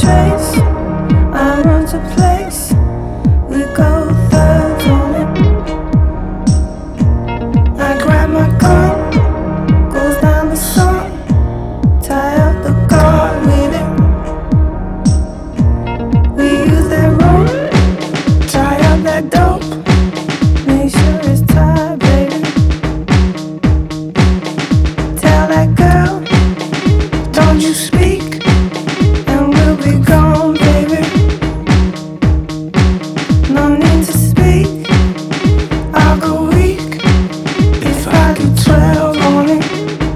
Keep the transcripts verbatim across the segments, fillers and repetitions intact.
trace. I run to place. We go thirds on it. I grab my gun, goes down the sun, tie up the guard with it. We use that rope, tie up that dope, make sure it's tied, baby. Tell that girl, don't you speak, and we'll be gone, baby. No need to speak, I'll go weak if I do twelve on it.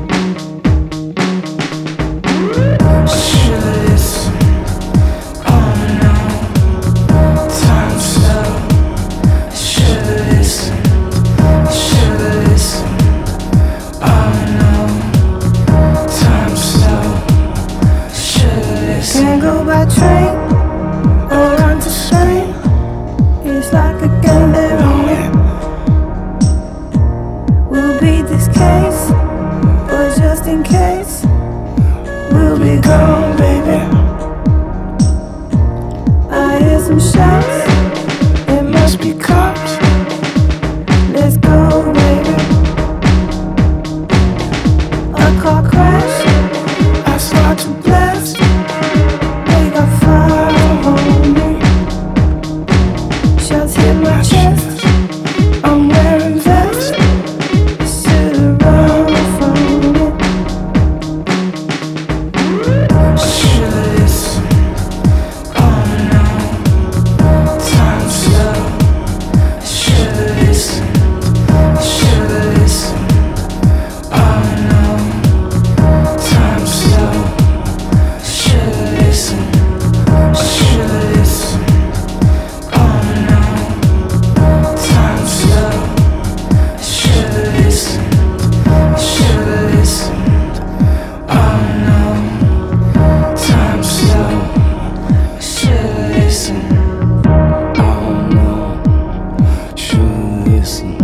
I should've listened, oh no, time slow. I should've listened, I should've listened, oh no, time slow. I should've listened. Can't go by train or run to Spain. It's like a game they're on it. We'll beat this case, but just in case, we'll be gone, baby. I hear some shots, it must be cops. Let's go, baby. A car crash, I start to blast. They got fire on me. Shots hit my chest, I'm wearing vest. Should've run from it. I should've listened, oh no, time slow. I should've listened, I should've listened, oh no, time slow. I should've listened, I should've listened, oh no, time slow. I should've listened, I should've listened, oh no, time slow. I should've listened, oh no, should've listened.